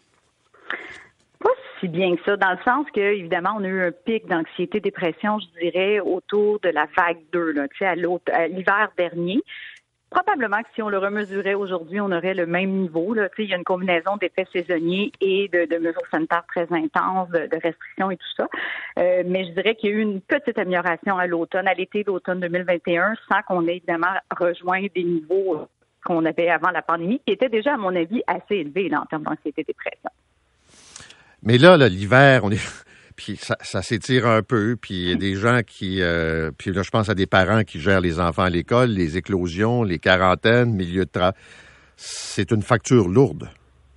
Pas si bien que ça, dans le sens que, évidemment, on a eu un pic d'anxiété-dépression, je dirais, autour de la vague 2, là, à l'hiver dernier. Probablement que si on le remesurait aujourd'hui, on aurait le même niveau. Là. Il y a une combinaison d'effets saisonniers et de mesures sanitaires très intenses, de restrictions et tout ça. Mais je dirais qu'il y a eu une petite amélioration à l'automne, à l'été d'automne 2021, sans qu'on ait évidemment rejoint des niveaux qu'on avait avant la pandémie, qui étaient déjà, à mon avis, assez élevés là, en termes d'anxiété-dépression. Mais là, l'hiver, on est... Puis ça s'étire un peu, puis il y a des gens qui... puis là, je pense à des parents qui gèrent les enfants à l'école, les éclosions, les quarantaines, milieu de travail. C'est une facture lourde.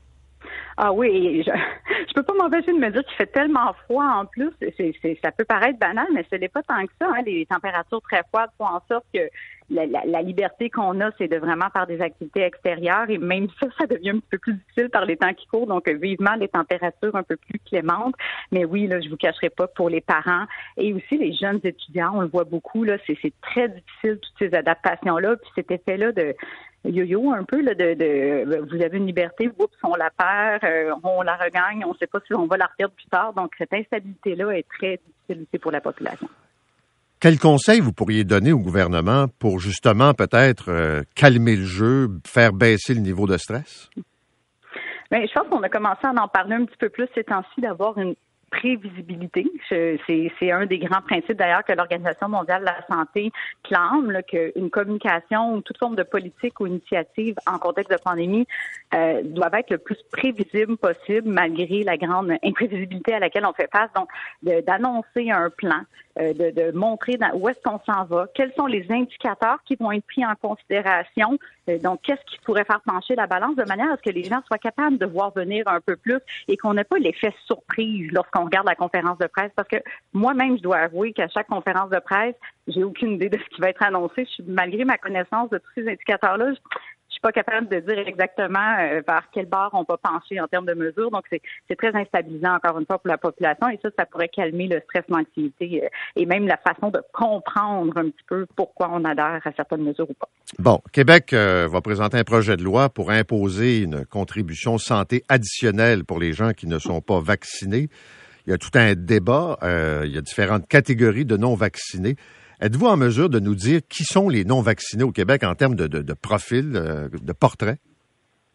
Ah oui, je peux pas m'empêcher de me dire qu'il fait tellement froid en plus. Ça peut paraître banal, mais ce n'est pas tant que ça. Hein. Les températures très froides font en sorte que la liberté qu'on a, c'est de vraiment faire des activités extérieures. Et même ça devient un petit peu plus difficile par les temps qui courent. Donc, vivement les températures un peu plus clémentes. Mais oui, là, je vous cacherai pas, pour les parents et aussi les jeunes étudiants, on le voit beaucoup, là, c'est très difficile, toutes ces adaptations-là. Puis cet effet-là de yo-yo un peu, là, vous avez une liberté, oups, on la perd, on la regagne, on ne sait pas si on va la reperdre plus tard. Donc, cette instabilité-là est très difficile aussi pour la population. Quel conseil vous pourriez donner au gouvernement pour justement peut-être calmer le jeu, faire baisser le niveau de stress? Bien, je pense qu'on a commencé à en parler un petit peu plus ces temps-ci, d'avoir une prévisibilité. C'est un des grands principes d'ailleurs que l'Organisation mondiale de la santé clame, là, qu'une communication ou toute forme de politique ou initiative en contexte de pandémie doivent être le plus prévisible possible malgré la grande imprévisibilité à laquelle on fait face. Donc, d'annoncer un plan, de montrer où est-ce qu'on s'en va, quels sont les indicateurs qui vont être pris en considération, donc qu'est-ce qui pourrait faire pencher la balance de manière à ce que les gens soient capables de voir venir un peu plus et qu'on n'ait pas l'effet surprise lorsqu'on regarde la conférence de presse, parce que moi-même, je dois avouer qu'à chaque conférence de presse, j'ai aucune idée de ce qui va être annoncé. Malgré ma connaissance de tous ces indicateurs-là, je suis pas capable de dire exactement vers quel bord on va pencher en termes de mesures. Donc, c'est très instabilisant, encore une fois, pour la population. Et ça pourrait calmer le stress, l'anxiété et même la façon de comprendre un petit peu pourquoi on adhère à certaines mesures ou pas. Bon, Québec va présenter un projet de loi pour imposer une contribution santé additionnelle pour les gens qui ne sont pas vaccinés. Il y a tout un débat. Il y a différentes catégories de non-vaccinés. Êtes-vous en mesure de nous dire qui sont les non-vaccinés au Québec en termes de profil, de portrait?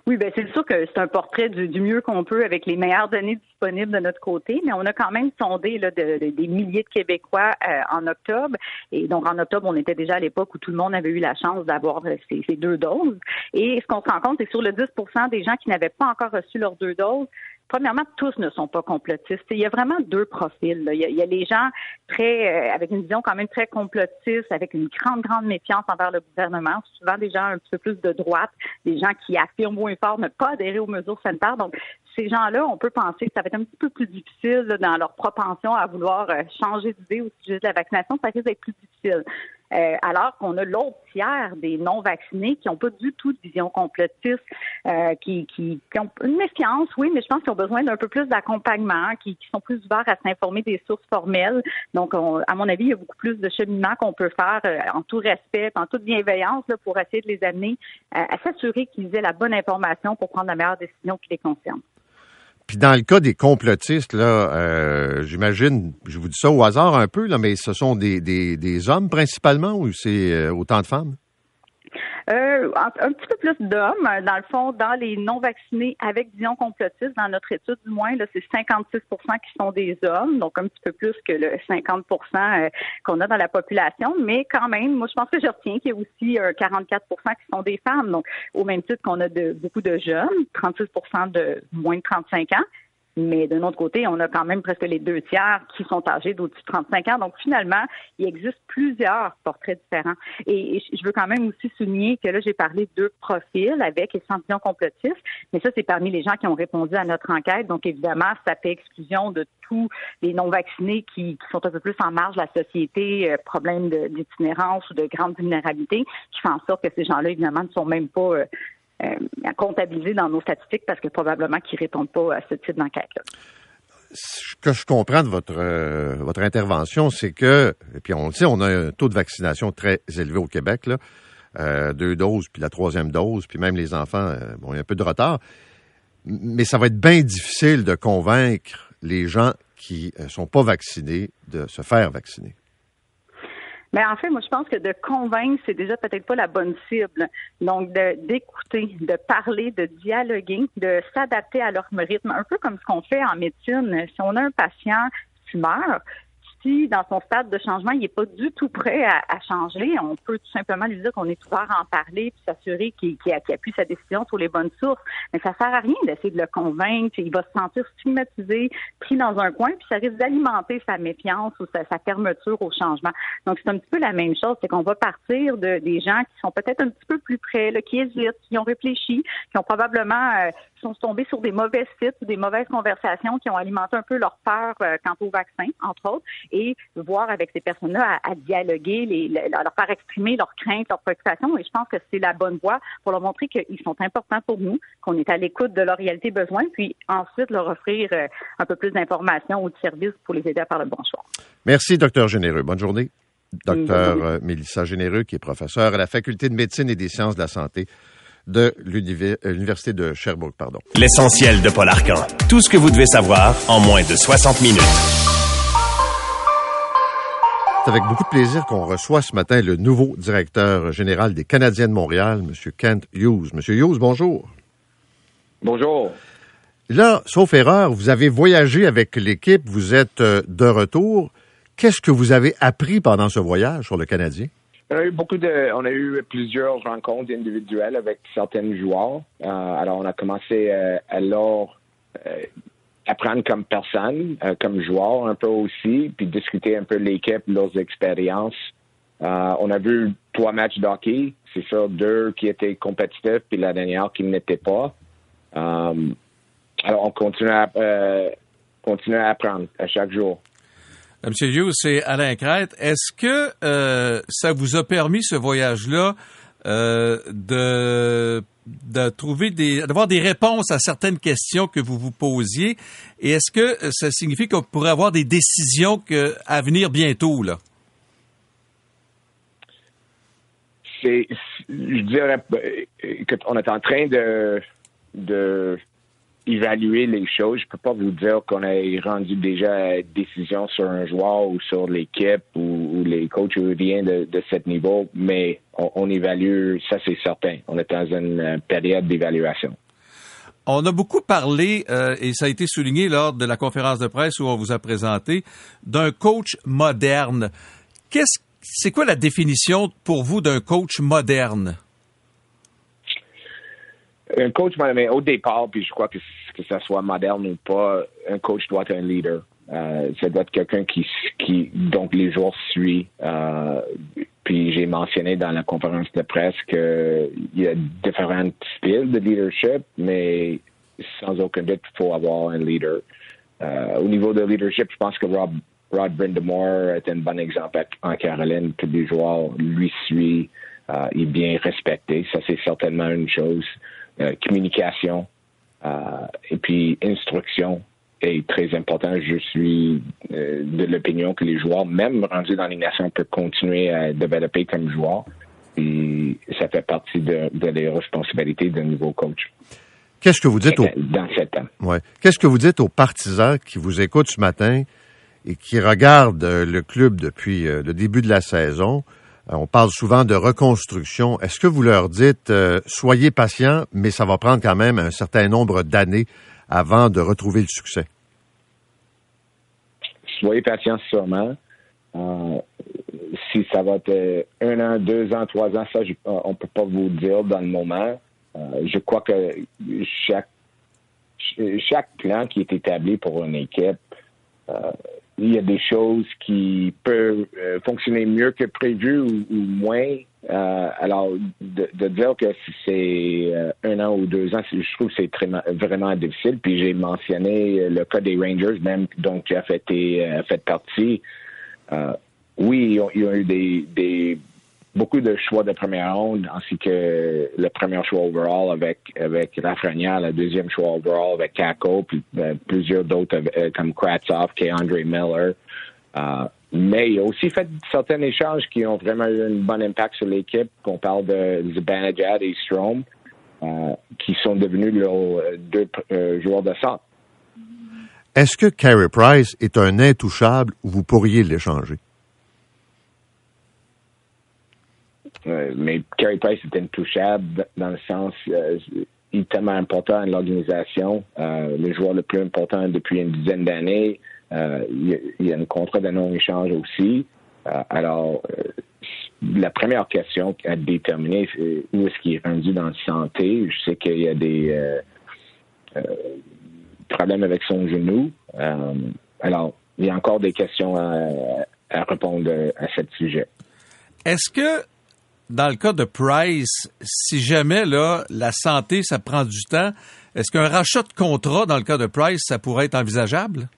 Oui, bien c'est sûr que c'est un portrait du mieux qu'on peut avec les meilleures données disponibles de notre côté, mais on a quand même sondé là, des milliers de Québécois en octobre. Et donc, en octobre, on était déjà à l'époque où tout le monde avait eu la chance d'avoir ces 2 doses. Et ce qu'on se rend compte, c'est que sur le 10% des gens qui n'avaient pas encore reçu leurs 2 doses, premièrement, tous ne sont pas complotistes. Il y a vraiment 2 profils. Là. Il y a les gens très avec une vision quand même très complotiste, avec une grande méfiance envers le gouvernement. Souvent des gens un petit peu plus de droite, des gens qui affirment haut et fort ne pas adhérer aux mesures sanitaires. Donc, ces gens-là, on peut penser que ça va être un petit peu plus difficile là, dans leur propension à vouloir changer d'idée au sujet de la vaccination. Ça risque d'être plus difficile. Alors qu'on a l'autre tiers des non-vaccinés qui n'ont pas du tout de vision complotiste, qui ont une méfiance, oui, mais je pense qu'ils ont besoin d'un peu plus d'accompagnement, qui sont plus ouverts à s'informer des sources formelles. Donc, à mon avis, il y a beaucoup plus de cheminement qu'on peut faire en tout respect, en toute bienveillance là, pour essayer de les amener à s'assurer qu'ils aient la bonne information pour prendre la meilleure décision qui les concerne. Puis dans le cas des complotistes, là, j'imagine, je vous dis ça au hasard un peu, là, mais ce sont des hommes principalement ou c'est autant de femmes? Un petit peu plus d'hommes. Dans le fond, dans les non-vaccinés avec vision complotiste, dans notre étude du moins, là, c'est 56% qui sont des hommes, donc un petit peu plus que le 50% qu'on a dans la population. Mais quand même, moi, je pense que je retiens qu'il y a aussi 44% qui sont des femmes. Donc, au même titre qu'on a beaucoup de jeunes, 36% de moins de 35 ans. Mais d'un autre côté, on a quand même presque les 2 tiers qui sont âgés d'au-dessus de 35 ans. Donc, finalement, il existe plusieurs portraits différents. Et je veux quand même aussi souligner que là, j'ai parlé de 2 profils avec échantillon complotiste. Mais ça, c'est parmi les gens qui ont répondu à notre enquête. Donc, évidemment, ça fait exclusion de tous les non-vaccinés qui sont un peu plus en marge de la société, problèmes d'itinérance ou de grande vulnérabilité, qui font en sorte que ces gens-là, évidemment, ne sont même pas à comptabiliser dans nos statistiques parce que probablement qu'ils ne répondent pas à ce type d'enquête-là. Ce que je comprends de votre intervention, c'est que, et puis on le sait, on a un taux de vaccination très élevé au Québec, là, 2 doses, puis la 3e dose, puis même les enfants, bon, il y a un peu de retard, mais ça va être bien difficile de convaincre les gens qui ne sont pas vaccinés de se faire vacciner. Mais en fait, moi, je pense que de convaincre, c'est déjà peut-être pas la bonne cible. Donc, d'écouter, de parler, de dialoguer, de s'adapter à leur rythme, un peu comme ce qu'on fait en médecine. Si on a un patient fumeur, si dans son stade de changement, il n'est pas du tout prêt à changer, on peut tout simplement lui dire qu'on est ouvert à en parler puis s'assurer qu'il appuie sa décision sur les bonnes sources. Mais ça sert à rien d'essayer de le convaincre. Il va se sentir stigmatisé, pris dans un coin, puis ça risque d'alimenter sa méfiance ou sa fermeture au changement. Donc, c'est un petit peu la même chose. C'est qu'on va partir des gens qui sont peut-être un petit peu plus près, là, qui hésitent, qui ont réfléchi, qui ont probablement sont tombés sur des mauvais sites ou des mauvaises conversations qui ont alimenté un peu leur peur quant au vaccin, entre autres, et voir avec ces personnes-là à dialoguer, leur faire exprimer leurs craintes, leurs préoccupations. Et je pense que c'est la bonne voie pour leur montrer qu'ils sont importants pour nous, qu'on est à l'écoute de leur réalité besoin, puis ensuite leur offrir un peu plus d'informations ou de services pour les aider à faire le bon choix. Merci, Dr Généreux. Bonne journée. Dr Mélissa Généreux, qui est professeure à la Faculté de médecine et des sciences de la santé de l'Université de Sherbrooke. L'essentiel de Paul Arcan. Tout ce que vous devez savoir en moins de 60 minutes. C'est avec beaucoup de plaisir qu'on reçoit ce matin le nouveau directeur général des Canadiens de Montréal, M. Kent Hughes. M. Hughes, bonjour. Bonjour. Là, sauf erreur, vous avez voyagé avec l'équipe, vous êtes de retour. Qu'est-ce que vous avez appris pendant ce voyage sur le Canadien? On a eu plusieurs rencontres individuelles avec certains joueurs. Alors, on a commencé à leur apprendre comme personne, comme joueur un peu aussi, puis discuter un peu l'équipe, leurs expériences. On a vu 3 matchs de hockey, c'est ça, 2 qui étaient compétitifs, puis la dernière qui n'était pas. Alors, on continue à apprendre à chaque jour. Monsieur Hughes, c'est Alain Crête. Est-ce que ça vous a permis, ce voyage-là, d'avoir des réponses à certaines questions que vous vous posiez? Et est-ce que ça signifie qu'on pourrait avoir des décisions à venir bientôt, là? Je dirais qu'on est en train de évaluer les choses. Je peux pas vous dire qu'on a rendu déjà décision sur un joueur ou sur l'équipe ou les coachs ou rien de ce niveau, mais on évalue, ça c'est certain. On est dans une période d'évaluation. On a beaucoup parlé, et ça a été souligné lors de la conférence de presse où on vous a présenté, d'un coach moderne. C'est quoi la définition pour vous d'un coach moderne? Un coach, mais au départ, puis je crois que ça soit moderne ou pas, un coach doit être un leader. Ça doit être quelqu'un qui donc les joueurs suivent. Puis j'ai mentionné dans la conférence de presse qu'il y a différents styles de leadership, mais sans aucun doute, il faut avoir un leader. Au niveau de leadership, je pense que Rod Brind'Amour est un bon exemple en Caroline, que les joueurs lui suivent, il est bien respecté. Ça, c'est certainement une chose. Communication et puis instruction est très important. Je suis de l'opinion que les joueurs, même rendus dans les nations, peuvent continuer à développer comme joueurs. Et ça fait partie de les responsabilités d'un nouveau coach. Qu'est-ce que vous dites dans 7 ans? Ouais. Qu'est-ce que vous dites aux partisans qui vous écoutent ce matin et qui regardent le club depuis le début de la saison? On parle souvent de reconstruction. Est-ce que vous leur dites soyez patients, mais ça va prendre quand même un certain nombre d'années avant de retrouver le succès? Soyez patients sûrement. Si ça va être 1 an, 2 ans, 3 ans, ça, on peut pas vous dire dans le moment. Je crois que chaque plan qui est établi pour une équipe, il y a des choses qui peuvent fonctionner mieux que prévu ou moins. Alors, de dire que si c'est 1 an ou 2 ans, je trouve que c'est vraiment difficile. Puis j'ai mentionné le cas des Rangers, même dont Jeff a fait partie. Oui, ils ont eu beaucoup de choix de première ronde, ainsi que le premier choix overall avec Lafrenière, le deuxième choix overall avec Kako, puis plusieurs d'autres comme Kravtsov, K'Andre Miller. Mais il a aussi fait certains échanges qui ont vraiment eu un bon impact sur l'équipe. On parle de Zibanejad et Strome, qui sont devenus leurs 2 joueurs de centre. Est-ce que Carey Price est un intouchable ou vous pourriez l'échanger? Mais Carey Price est intouchable dans le sens, il est tellement important à l'organisation, le joueur le plus important depuis une dizaine d'années. Il y a un contrat de non-échange aussi. Alors, la première question à déterminer, c'est où est-ce qu'il est rendu dans la santé. Je sais qu'il y a des problèmes avec son genou. Alors, il y a encore des questions à répondre à ce sujet. Est-ce que dans le cas de Price, si jamais là la santé, ça prend du temps, est-ce qu'un rachat de contrat dans le cas de Price, ça pourrait être envisageable?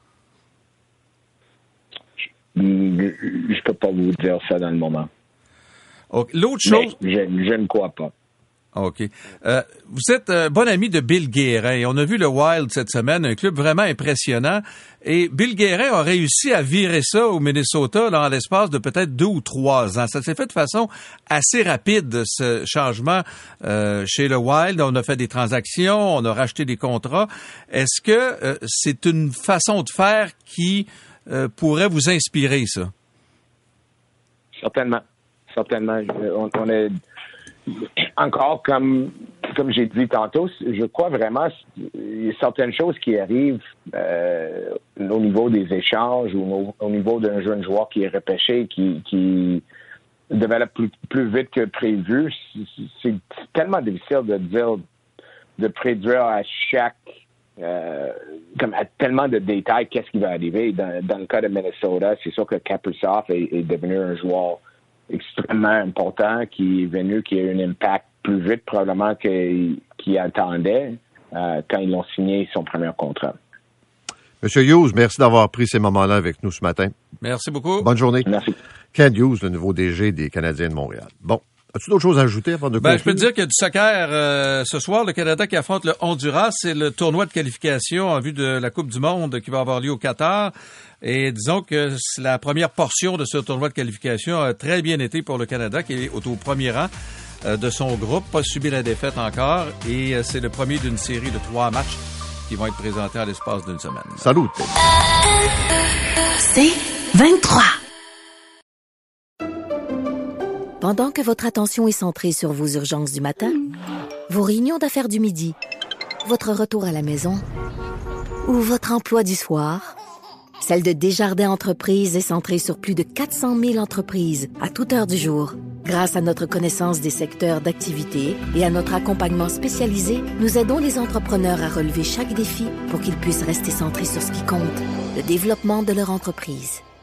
Je peux pas vous dire ça dans le moment. Okay. L'autre chose... Je ne crois pas. OK. Vous êtes bon ami de Bill Guérin. On a vu le Wild cette semaine, un club vraiment impressionnant. Et Bill Guérin a réussi à virer ça au Minnesota dans l'espace de peut-être 2 ou 3 ans. Ça s'est fait de façon assez rapide, ce changement chez le Wild. On a fait des transactions, on a racheté des contrats. Est-ce que c'est une façon de faire qui pourrait vous inspirer, ça? Certainement. On est... Encore, comme j'ai dit tantôt, je crois vraiment qu'il y a certaines choses qui arrivent au niveau des échanges ou au niveau d'un jeune joueur qui est repêché, qui développe plus vite que prévu. C'est tellement difficile de prédire à chaque... comme à tellement de détails qu'est-ce qui va arriver. Dans le cas de Minnesota, c'est sûr que Kaprizov est devenu un joueur extrêmement important, qui est venu, qui a eu un impact plus vite probablement qu'il attendait quand ils ont signé son premier contrat. Monsieur Hughes, merci d'avoir pris ces moments-là avec nous ce matin. Merci beaucoup. Bonne journée. Merci. Ken Hughes, le nouveau DG des Canadiens de Montréal. Bon, as-tu d'autres choses à ajouter avant de conclure? Je peux te dire qu'il y a du soccer ce soir. Le Canada qui affronte le Honduras. C'est le tournoi de qualification en vue de la Coupe du Monde qui va avoir lieu au Qatar. Et disons que la première portion de ce tournoi de qualification a très bien été pour le Canada, qui est au premier rang de son groupe, pas subi la défaite encore. Et c'est le premier d'une série de 3 matchs qui vont être présentés à l'espace d'une semaine. Salut! C'est 23. Pendant que votre attention est centrée sur vos urgences du matin, vos réunions d'affaires du midi, votre retour à la maison ou votre emploi du soir? Celle de Desjardins Entreprises est centrée sur plus de 400 000 entreprises à toute heure du jour. Grâce à notre connaissance des secteurs d'activité et à notre accompagnement spécialisé, nous aidons les entrepreneurs à relever chaque défi pour qu'ils puissent rester centrés sur ce qui compte, le développement de leur entreprise.